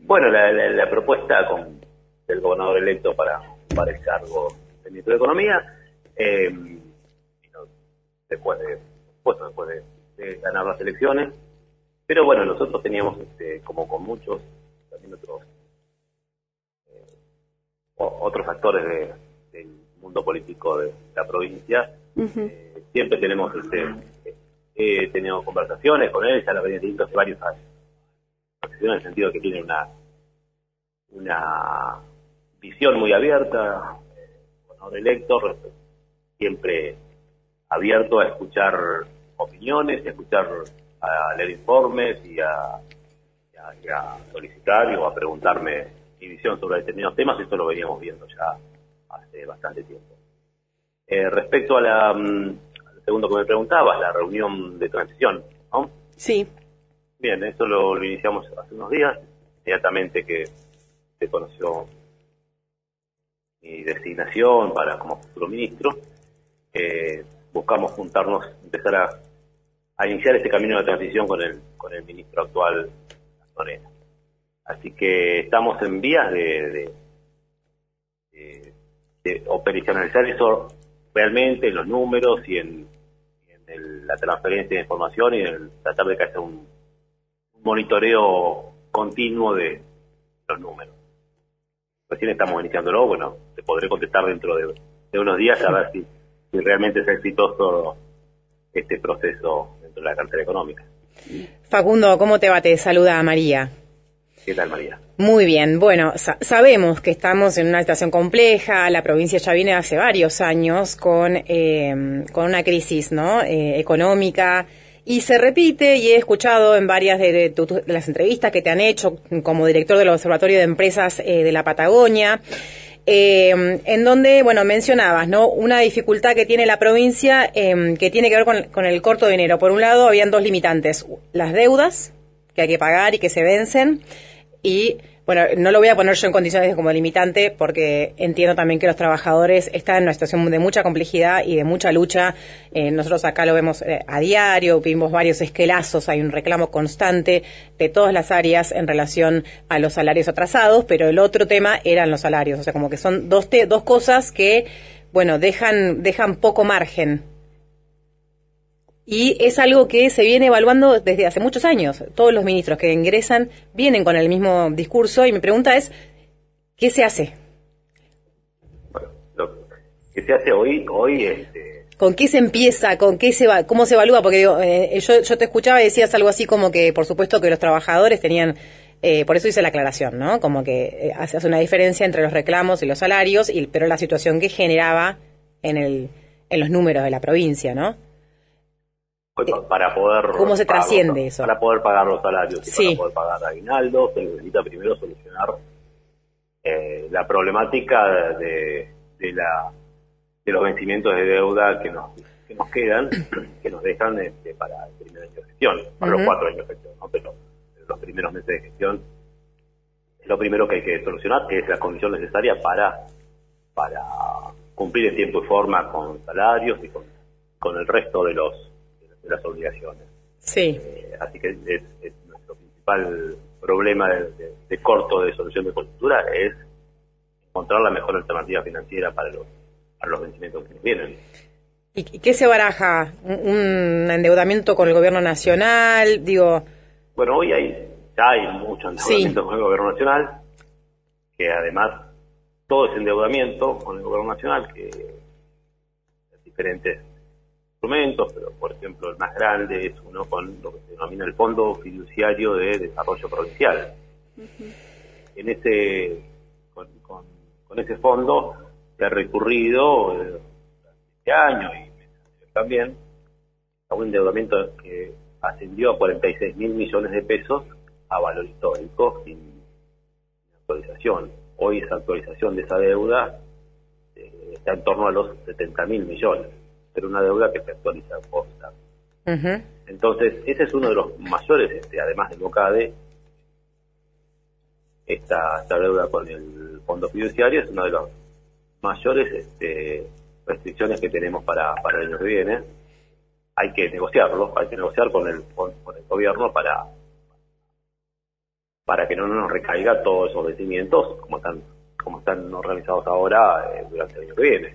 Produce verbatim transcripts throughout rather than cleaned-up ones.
Bueno, la, la, la propuesta con del gobernador electo para, para el cargo del ministro de Economía, eh, después de, pues, después de, de ganar las elecciones, pero bueno, nosotros teníamos, este, como con muchos, también otros, eh, otros actores de, del mundo político de la provincia, uh-huh. eh, siempre tenemos, este, he eh, tenido conversaciones con él, ya la venía teniendo hace varios años, en el sentido de que tiene una una visión muy abierta, gobernador electo, siempre abierto a escuchar opiniones, a escuchar, a leer informes y a, y a, y a solicitar o a preguntarme mi visión sobre determinados temas. Esto lo veníamos viendo ya hace bastante tiempo. Eh, respecto a la, al segundo que me preguntabas, la reunión de transición, ¿no? Sí. Bien, eso lo, lo iniciamos hace unos días, inmediatamente que se conoció mi designación para como futuro ministro. Eh, buscamos juntarnos, empezar a, a iniciar este camino de transición con el con el ministro actual, Morena. Así que estamos en vías de, de, de, de operacionalizar eso realmente en los números y en, y en el, la transferencia de información y en el tratar de que haya un, un monitoreo continuo de los números. Recién estamos iniciándolo, bueno, te podré contestar dentro de, de unos días a ver si, si realmente es exitoso este proceso dentro de la cartera económica. Facundo, ¿cómo te va? Te saluda María. ¿Qué tal, María? Muy bien, bueno, sa- sabemos que estamos en una situación compleja, la provincia ya viene hace varios años con, eh, con una crisis, ¿no? Eh, económica. Y se repite, y he escuchado en varias de, de, tu, de las entrevistas que te han hecho como director del Observatorio de Empresas eh, de la Patagonia, eh, en donde, bueno, mencionabas, ¿no? Una dificultad que tiene la provincia eh, que tiene que ver con, con el corto dinero. Por un lado, habían dos limitantes, las deudas, que hay que pagar y que se vencen, y bueno, no lo voy a poner yo en condiciones como limitante porque entiendo también que los trabajadores están en una situación de mucha complejidad y de mucha lucha. Eh, nosotros acá lo vemos eh, a diario, vimos varios esquelazos, hay un reclamo constante de todas las áreas en relación a los salarios atrasados, pero el otro tema eran los salarios, o sea, como que son dos, te- dos cosas que, bueno, dejan, dejan poco margen. Y es algo que se viene evaluando desde hace muchos años. Todos los ministros que ingresan vienen con el mismo discurso y mi pregunta es, ¿qué se hace? Bueno, lo que se hace hoy, hoy este... ¿Con qué se empieza? ¿Con qué se va? ¿Cómo se evalúa? Porque digo, eh, yo, yo te escuchaba y decías algo así como que, por supuesto, que los trabajadores tenían, eh, por eso hice la aclaración, ¿no? Como que eh, hace hace una diferencia entre los reclamos y los salarios, y, pero la situación que generaba en el en los números de la provincia, ¿no? Para poder ¿Cómo se trasciende los, eso? Para poder pagar los salarios y sí. para poder pagar aguinaldo, se necesita primero solucionar eh, la problemática de, de, la, de los vencimientos de deuda que nos que nos quedan, que nos dejan este, para el primer año de gestión, para uh-huh. los cuatro años de gestión, ¿no? Pero los primeros meses de gestión es lo primero que hay que solucionar, que es la condición necesaria para, para cumplir en tiempo y forma con salarios y con, con el resto de los de las obligaciones. Sí. Eh, así que es, es nuestro principal problema de, de, de corto de solución de coyuntura es encontrar la mejor alternativa financiera para los para los vencimientos que nos vienen. ¿Y qué se baraja? ¿Un endeudamiento con el gobierno nacional? Digo. Bueno, hoy hay ya hay mucho endeudamiento sí. con el gobierno nacional, que además todo ese endeudamiento con el gobierno nacional, que es diferentes instrumentos, pero por ejemplo el más grande es uno con lo que se denomina el Fondo Fiduciario de Desarrollo Provincial. Uh-huh. En ese con, con, con ese fondo se ha recurrido eh, este año y también a un endeudamiento que ascendió a cuarenta y seis mil millones de pesos a valor histórico sin actualización. Hoy esa actualización de esa deuda eh, está en torno a los setenta mil millones. Pero una deuda que se actualiza posta. Uh-huh. Entonces, ese es uno de los mayores, este, además del BOCADE, esta, esta deuda con el fondo fiduciario es una de las mayores este, restricciones que tenemos para, para el año que viene. Hay que negociarlo, hay que negociar con el, con, con el gobierno para para que no nos recaiga todos esos vencimientos como están, como están organizados ahora eh, durante el año que viene.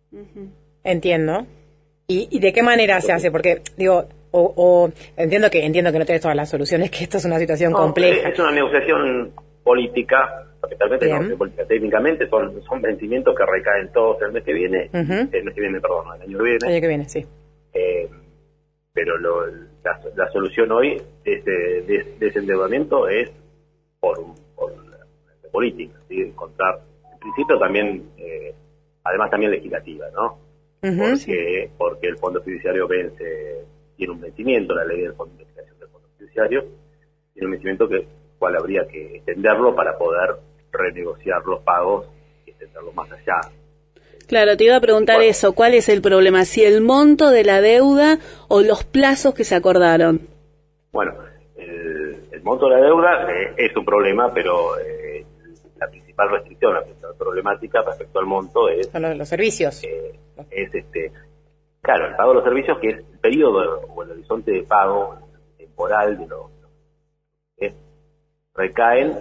Entiendo. ¿Y, y de qué manera se hace? Porque, digo, o, o entiendo que entiendo que no tenés todas las soluciones, que esto es una situación no, compleja. Es una negociación política, capitalmente no, política. Técnicamente son, son vencimientos que recaen todos el mes que viene, uh-huh. el mes que viene, perdón, el año que viene. El año que viene, sí. Eh, pero lo, la, la solución hoy de ese de, de ese endeudamiento es por, por la, la política, ¿sí? Encontrar, en principio también, eh, además también legislativa, ¿no? Uh-huh, porque, sí. porque el fondo fiduciario vence, tiene un vencimiento, la ley del fondo de creación del fondo fiduciario, tiene un vencimiento que cual habría que extenderlo para poder renegociar los pagos y extenderlo más allá. Claro, te iba a preguntar bueno, eso, ¿cuál es el problema? ¿Si el monto de la deuda o los plazos que se acordaron? Bueno, el, el monto de la deuda eh, es un problema, pero eh, la principal restricción, la principal problemática respecto al monto es... Son los, los servicios. Eh, es este, claro, el pago de los servicios, que es el periodo o el horizonte de pago temporal de los... Eh, recaen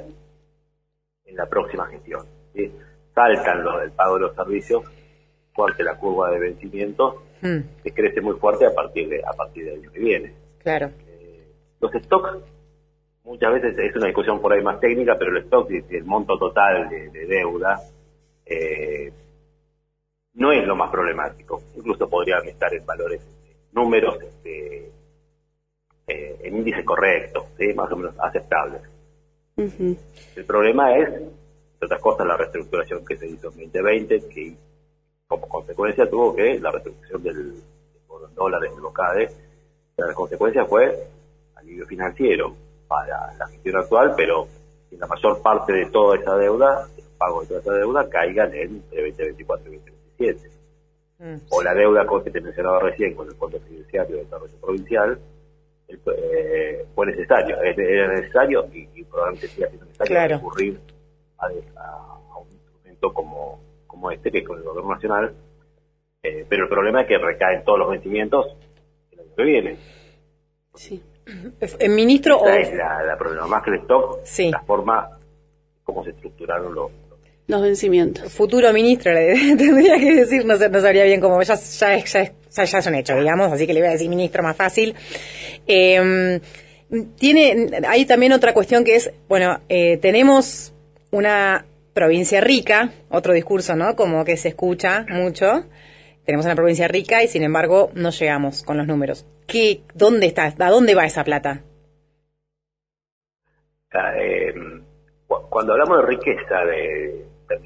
en la próxima gestión, ¿sí? Saltan los del pago de los servicios porque la curva de vencimientos mm. que crece muy fuerte a partir de a partir del año que viene. Claro. Eh, los stocks muchas veces es una discusión por ahí más técnica, pero el stock y el monto total de, de deuda eh, no es lo más problemático. Incluso podrían estar en valores, números este, eh, en índice correcto, ¿sí? Más o menos aceptables. Uh-huh. El problema es, entre otras cosas, la reestructuración que se hizo en veinte veinte, que como consecuencia tuvo que la reestructuración del por dólares del BOCADE, la consecuencia fue alivio financiero para la gestión actual, pero que la mayor parte de toda esa deuda, el pago de toda esa deuda, caigan en veinte veinticuatro y veinte veintisiete. Uh-huh. O la deuda que te mencionaba recién con el Fondo Fiduciario de Desarrollo Provincial, Eh, fue necesario, era necesario y, y probablemente siga siendo necesario claro. recurrir a, a, a un instrumento como, como este, que es con el Gobierno Nacional, eh, pero el problema es que recaen todos los vencimientos el año que viene. Sí. ¿El ministro Esa o...? es la, la problema, más que el stock, sí. la forma como se estructuraron los, los vencimientos. Futuro ministro le tendría que decir, no, no sabría bien cómo, ya, ya, es, ya, es, ya, ya es un hecho, digamos, así que le voy a decir ministro más fácil. Eh, tiene, hay también otra cuestión que es, bueno, eh, tenemos una provincia rica, otro discurso, ¿no? Como que se escucha mucho. Tenemos una provincia rica y sin embargo no llegamos con los números. ¿Qué, dónde está, a dónde va esa plata? Eh, cuando hablamos de riqueza, de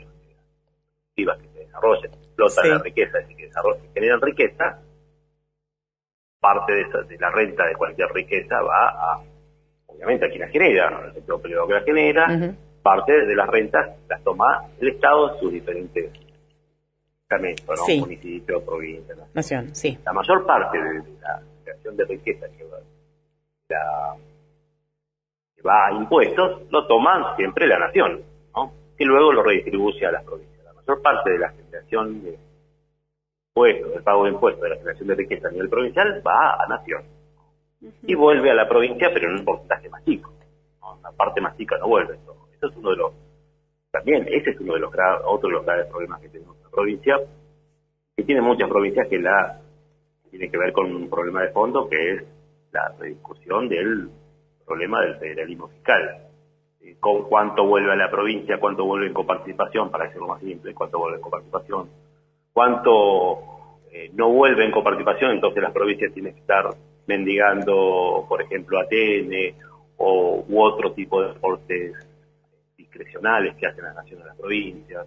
que se desarrollan, explotan sí. la riqueza, es decir, que desarrollan, generan riqueza, parte de, esa, de la renta de cualquier riqueza va a, obviamente, a quien la genera, al sector privado que la genera, uh-huh. parte de las rentas las toma el Estado en sus diferentes estamentos, ¿no? Sí. Municipio, provincia, ¿no? Nación, sí. La mayor parte de, de la creación de riqueza que va, la, que va a impuestos lo toma siempre la nación, ¿no? Que luego lo redistribuye a las provincias. La mayor parte de la generación de impuestos, del pago de impuestos, de la generación de riqueza a nivel provincial va a nación. Uh-huh. Y vuelve a la provincia, pero en un porcentaje más chico, ¿no? La parte más chica no vuelve. Eso, eso es uno de los, también, ese es uno de los graves, otro de los graves problemas que tenemos en la provincia, que tiene muchas provincias que la tiene que ver con un problema de fondo, que es la rediscusión del problema del federalismo fiscal. Con cuánto vuelve a la provincia, cuánto vuelve en coparticipación, para decirlo más simple, cuánto vuelve en coparticipación, cuánto eh, no vuelve en coparticipación, entonces las provincias tienen que estar mendigando, por ejemplo, A T N o u otro tipo de aportes discrecionales que hacen las naciones a las provincias.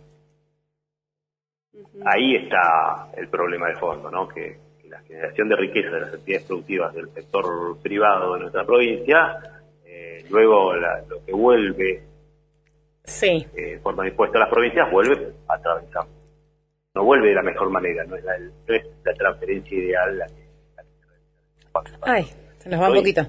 Uh-huh. Ahí está el problema de fondo, ¿no? Que, que la generación de riqueza de las actividades productivas del sector privado de nuestra provincia, eh, luego la, lo que vuelve sí. eh, forma de impuesto a las provincias vuelve a atravesar. No vuelve de la mejor manera, no es la, no es la transferencia ideal la que, la que Ay, se nos va un poquito.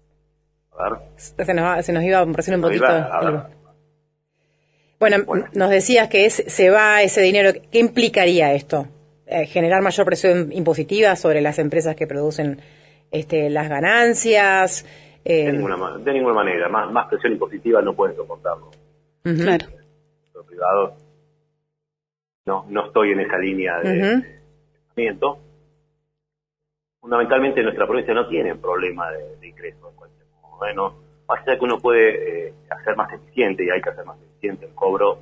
A ver. Se nos, va, se nos iba recién un poquito. Iba, bueno, bueno, nos decías que es, se va ese dinero. ¿Qué implicaría esto? Eh, ¿Generar mayor presión impositiva sobre las empresas que producen este, las ganancias? Eh, de, ninguna, de ninguna manera, más, más presión impositiva no pueden soportarlo. Uh-huh. Claro. Los privados, no, no estoy en esa línea de uh-huh. pensamiento. Fundamentalmente nuestra provincia no tiene problema de, de ingresos. Bueno, más allá de que uno puede eh, hacer más eficiente, y hay que hacer más eficiente el cobro,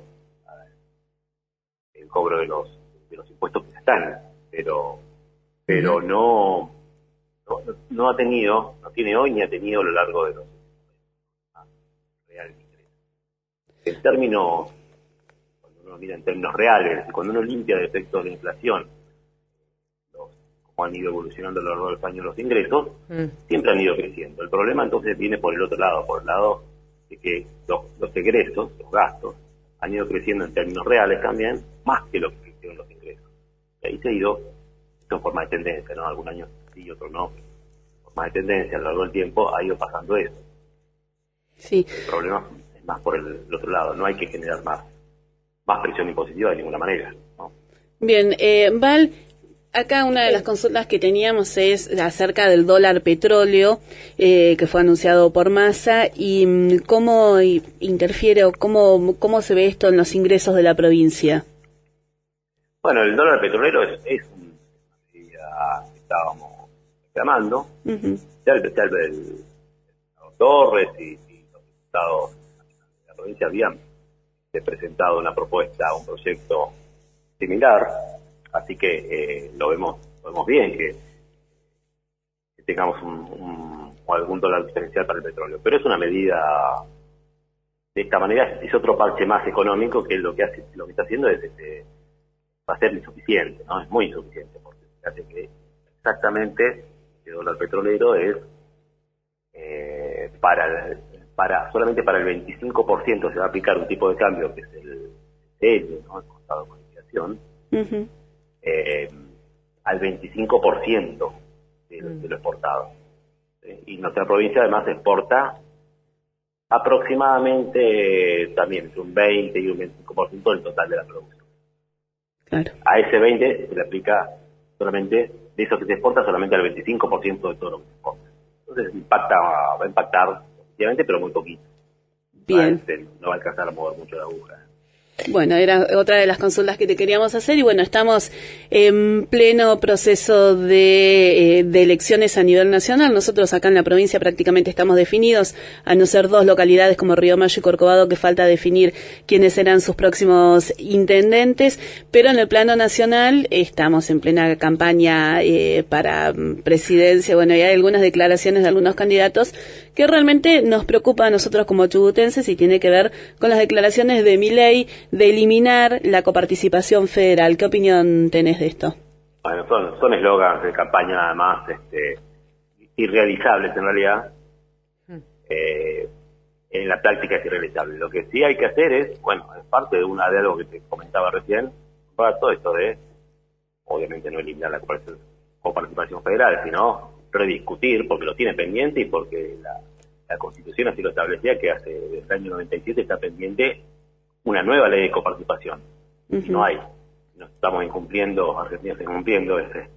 el cobro de los de los impuestos que están, pero pero uh-huh. no, no no ha tenido, no tiene hoy ni ha tenido a lo largo de los reales ingresos. En términos, cuando uno mira en términos reales, cuando uno limpia el efecto de la inflación, los, como han ido evolucionando a lo largo de los años los ingresos, uh-huh. siempre han ido creciendo. El problema entonces viene por el otro lado, por el lado de que los, los egresos, los gastos, han ido creciendo en términos reales también, más que lo que crecieron los ingresos. Y ahí se ha ido, esto en forma de tendencia, ¿no? Algún año sí, otro no. En forma de tendencia, a lo largo del tiempo, ha ido pasando eso. Sí. El problema es más por el, el otro lado, no hay que generar más, más presión impositiva de ninguna manera, ¿no? Bien, eh, Val, acá una de las consultas que teníamos es acerca del dólar petróleo, eh, que fue anunciado por Massa, y cómo interfiere o cómo, cómo se ve esto en los ingresos de la provincia. Bueno, el dólar petrolero es, es un ya estábamos reclamando, uh-huh. ya el, ya el, el Torres y, y los diputados de la provincia habían presentado una propuesta, un proyecto similar. Así que eh, lo vemos lo vemos bien que, que tengamos un, un, algún dólar diferencial para el petróleo. Pero es una medida, de esta manera, es otro parche más económico que lo que hace, lo que está haciendo es, este, va a ser insuficiente, ¿no? Es muy insuficiente, porque hace que exactamente el dólar petrolero es eh, para, para solamente para el veinticinco por ciento se va a aplicar un tipo de cambio que es el C L, ¿no? El contado con liquidación. Uh-huh. Eh, al veinticinco por ciento de, de lo exportado. ¿Sí? Y nuestra provincia además exporta aproximadamente también entre un veinte y un veinticinco por ciento del total de la producción. Claro. A ese veinte se le aplica solamente, de eso que se exporta, solamente al veinticinco por ciento de todo lo que se exporta. Entonces impacta, va a impactar efectivamente, pero muy poquito. Bien. Va a, no va a alcanzar a mover mucho la aguja. Bueno, era otra de las consultas que te queríamos hacer y bueno, estamos en pleno proceso de, eh, de elecciones a nivel nacional. Nosotros acá en la provincia prácticamente estamos definidos, a no ser dos localidades como Río Mayo y Corcovado que falta definir quiénes serán sus próximos intendentes, pero en el plano nacional estamos en plena campaña eh, para presidencia. Bueno, y hay algunas declaraciones de algunos candidatos que realmente nos preocupa a nosotros como chubutenses y tiene que ver con las declaraciones de Milei de eliminar la coparticipación federal. ¿Qué opinión tenés de esto? Bueno, son son eslogans de campaña nada más este, irrealizables en realidad. Eh, en la práctica es irrealizable. Lo que sí hay que hacer es, bueno, es parte de una de algo que te comentaba recién, para todo esto de, obviamente no eliminar la coparticipación federal, sino rediscutir, porque lo tiene pendiente y porque la, la Constitución así lo establecía, que hace desde el año noventa y siete está pendiente una nueva ley de coparticipación. Uh-huh. Y no hay, no estamos incumpliendo, Argentina está incumpliendo ese,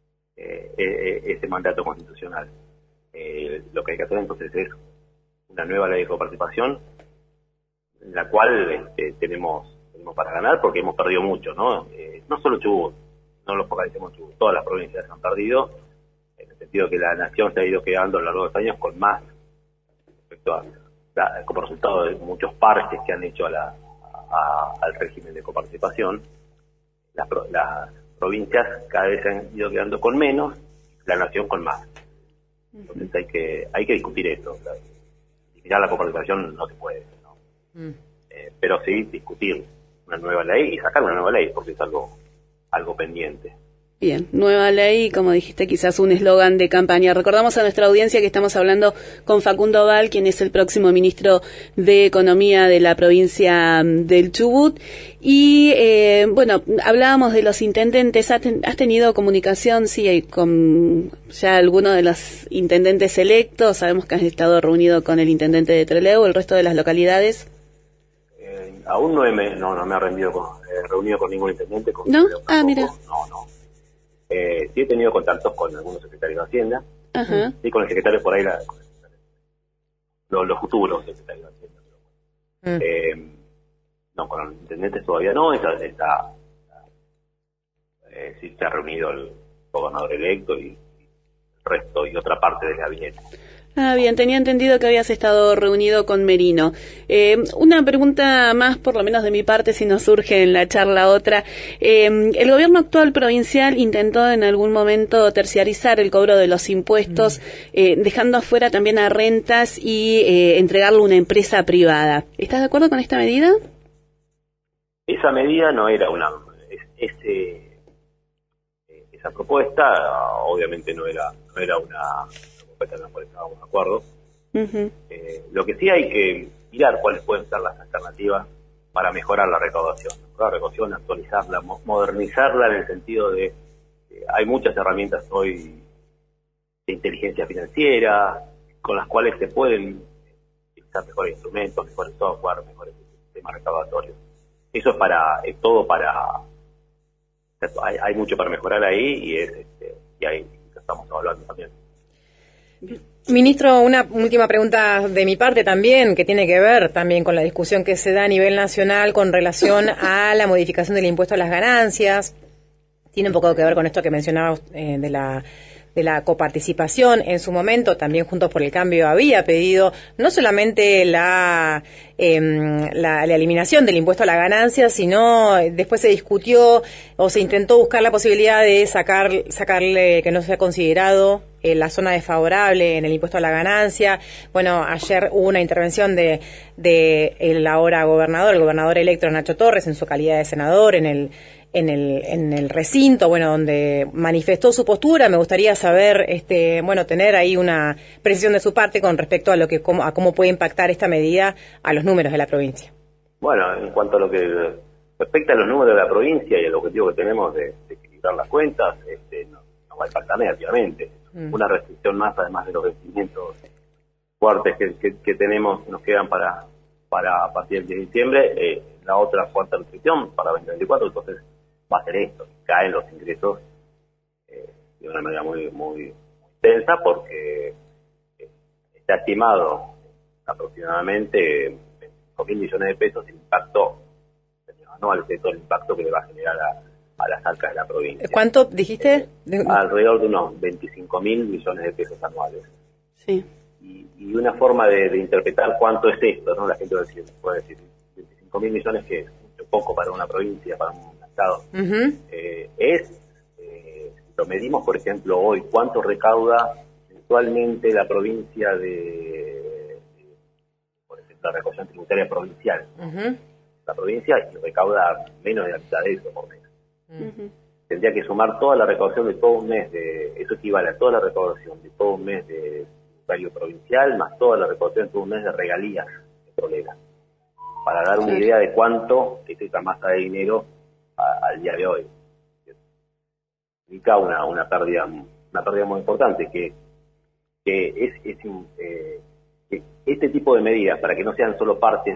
eh, ese mandato constitucional. Eh, lo que hay que hacer entonces es una nueva ley de coparticipación, en la cual este, tenemos, tenemos para ganar, porque hemos perdido mucho, ¿no? Eh, no solo Chubut, no lo focalicemos en Chubut, todas las provincias han perdido, en el sentido que la nación se ha ido quedando a lo largo de los años con más, respecto a, a como resultado de muchos parches que han hecho a la A, al régimen de coparticipación, las, las provincias cada vez se han ido quedando con menos, la nación con más. Entonces hay que hay que discutir esto. Eliminar la coparticipación no se puede, ¿no? Mm. Eh, pero sí discutir una nueva ley y sacar una nueva ley, porque es algo algo pendiente. Bien, nueva ley, como dijiste, quizás un eslogan de campaña. Recordamos a nuestra audiencia que estamos hablando con Facundo Val, quien es el próximo ministro de Economía de la provincia del Chubut. Y, eh, bueno, hablábamos de los intendentes. ¿Has tenido comunicación, sí, con ya algunos de los intendentes electos? Sabemos que has estado reunido con el intendente de Trelew, el resto de las localidades. Eh, aún no, he, no, no me he rendido con, eh, reunido con ningún intendente. Con ¿No? Ah, mira. No, no. Eh, sí he tenido contactos con algunos secretarios de Hacienda, uh-huh. sí, con el secretario por ahí, la, los, los futuros secretarios de Hacienda. Mm. Eh, no, con los intendentes todavía no, está, está eh, sí se ha reunido el gobernador electo y, y el resto y otra parte del gabinete. Ah, bien, tenía entendido que habías estado reunido con Merino. Eh, una pregunta más, por lo menos de mi parte, si nos surge en la charla otra. Eh, el gobierno actual provincial intentó en algún momento terciarizar el cobro de los impuestos, mm. eh, dejando afuera también a rentas y eh, entregarlo a una empresa privada. ¿Estás de acuerdo con esta medida? Esa medida no era una... Ese, esa propuesta obviamente no era, no era una... en la cual estábamos de acuerdo. Uh-huh. Eh, lo que sí hay que mirar cuáles pueden ser las alternativas para mejorar la recaudación. La recaudación, actualizarla, mo- modernizarla en el sentido de eh, hay muchas herramientas hoy de inteligencia financiera con las cuales se pueden utilizar mejores instrumentos, mejores software, mejores sistemas recaudatorios. Eso es para, es todo para, hay, hay mucho para mejorar ahí y es este, y ahí estamos hablando también. Ministro, una última pregunta de mi parte también, que tiene que ver también con la discusión que se da a nivel nacional con relación a la modificación del impuesto a las ganancias. Tiene un poco que ver con esto que mencionaba eh, de la de la coparticipación. En su momento, también Juntos por el Cambio había pedido no solamente la, eh, la, la eliminación del impuesto a la ganancia, sino después se discutió o se intentó buscar la posibilidad de sacar sacarle que no sea considerado eh, la zona desfavorable en el impuesto a la ganancia. Bueno, ayer hubo una intervención de, de el ahora gobernador, el gobernador electo Nacho Torres, en su calidad de senador, en el en el en el recinto, bueno, donde manifestó su postura. Me gustaría saber, este, bueno, tener ahí una precisión de su parte con respecto a lo que cómo, a cómo puede impactar esta medida a los números de la provincia. Bueno, en cuanto a lo que respecta a los números de la provincia y el objetivo que tenemos de, de equilibrar las cuentas, este, no, no va a impactar negativamente. Mm. Una restricción más, además de los vencimientos fuertes que, que, que tenemos, nos quedan para para a partir del diez de diciembre, eh, la otra fuerte restricción para veinte veinticuatro, entonces va a ser esto, caen los ingresos eh, de una manera muy muy, muy tensa, porque eh, está estimado aproximadamente veinticinco mil millones de pesos el impacto anual, de todo el impacto que le va a generar a, a las arcas de la provincia. ¿Cuánto dijiste? Eh, alrededor de unos veinticinco mil millones de pesos anuales. Sí. Y, y una forma de, de interpretar cuánto es esto, ¿no? La gente puede decir, puede decir veinticinco mil millones, que es mucho poco para una provincia, para un estado. Uh-huh. Eh, es, eh, lo medimos, por ejemplo, hoy, cuánto recauda mensualmente la provincia de, de por ejemplo, la recaudación tributaria provincial. Uh-huh. La provincia recauda menos de la mitad de eso por mes. Uh-huh. Tendría que sumar toda la recaudación de todo un mes, de eso equivale a toda la recaudación de todo un mes de tributario provincial, más toda la recaudación de todo un mes de regalías petroleras, para dar una idea de cuánto es esa masa de dinero a, al día de hoy. Significa una, una pérdida una pérdida muy importante, que, que es, es eh, que este tipo de medidas, para que no sean solo partes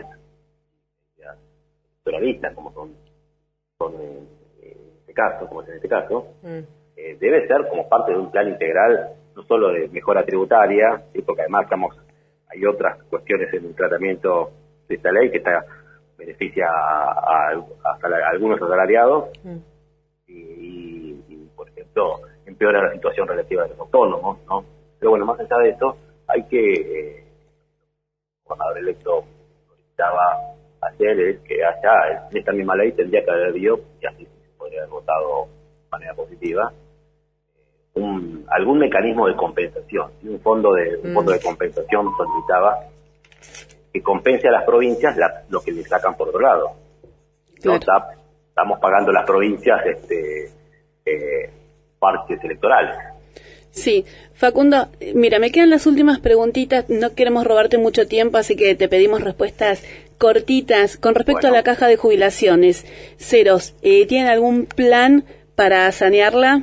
electoralistas, como son, son en este caso, como es en este caso, mm. eh, debe ser como parte de un plan integral, no solo de mejora tributaria, ¿sí? Porque además estamos, hay otras cuestiones en el tratamiento de esta ley que está beneficia a, a, a, a algunos asalariados mm. y, y, y, por ejemplo, empeora la situación relativa de los autónomos, ¿no? Pero bueno, más allá de eso, hay que, eh, el gobernador electo solicitaba ayer es que allá, en esta misma ley, tendría que haber habido, y así se podría haber votado de manera positiva, un, algún mecanismo de compensación, ¿sí? un fondo de un fondo de compensación solicitaba que compense a las provincias la, lo que le sacan por otro lado. Claro. ¿No? Estamos pagando las provincias este eh, parches electorales. Sí, Facundo, mira, me quedan las últimas preguntitas, no queremos robarte mucho tiempo, así que te pedimos respuestas cortitas. Con respecto bueno. a la caja de jubilaciones, Ceros, eh, ¿tienen algún plan para sanearla?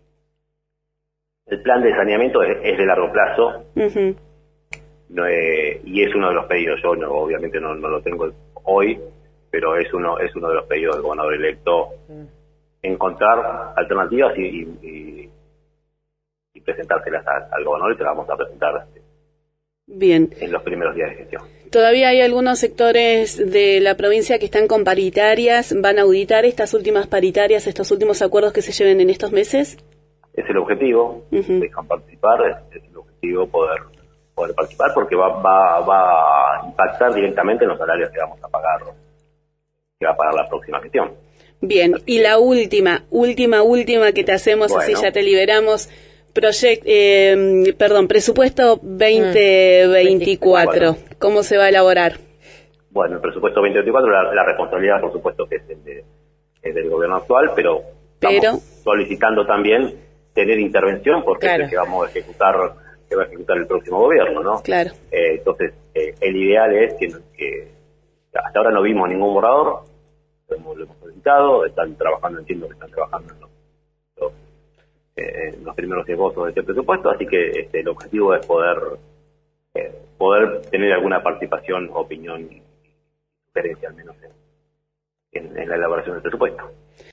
El plan de saneamiento es, es de largo plazo. Uh-huh. No, eh, y es uno de los pedidos, yo no, obviamente no, no lo tengo hoy, pero es uno es uno de los pedidos del gobernador electo, uh-huh. encontrar alternativas y, y, y, y presentárselas al, al gobernador, y te las vamos a presentar Bien. En los primeros días de gestión. Todavía hay algunos sectores de la provincia que están con paritarias. ¿Van a auditar estas últimas paritarias, estos últimos acuerdos que se lleven en estos meses? Es el objetivo, uh-huh. dejan participar, es, es el objetivo poder poder participar porque va, va, va a impactar directamente en los salarios que vamos a pagar, que va a pagar la próxima gestión. Bien, y la última, última, última que te hacemos, bueno. Así ya te liberamos, proyect, eh, perdón, presupuesto veinte veinticuatro, ¿cómo se va a elaborar? Bueno, el presupuesto veinte veinticuatro, la, la responsabilidad por supuesto que es, el de, es del gobierno actual, pero, pero estamos solicitando también tener intervención porque claro. es el que vamos a ejecutar, que va a ejecutar el próximo gobierno, ¿no? Claro. Eh, entonces, eh, el ideal es que, que hasta ahora no vimos ningún borrador, lo hemos, lo hemos solicitado, están trabajando, entiendo que están trabajando en los, los, eh, los primeros esbozos de este presupuesto, así que este, el objetivo es poder eh, poder tener alguna participación, opinión y sugerencia al menos en, en, en la elaboración del presupuesto.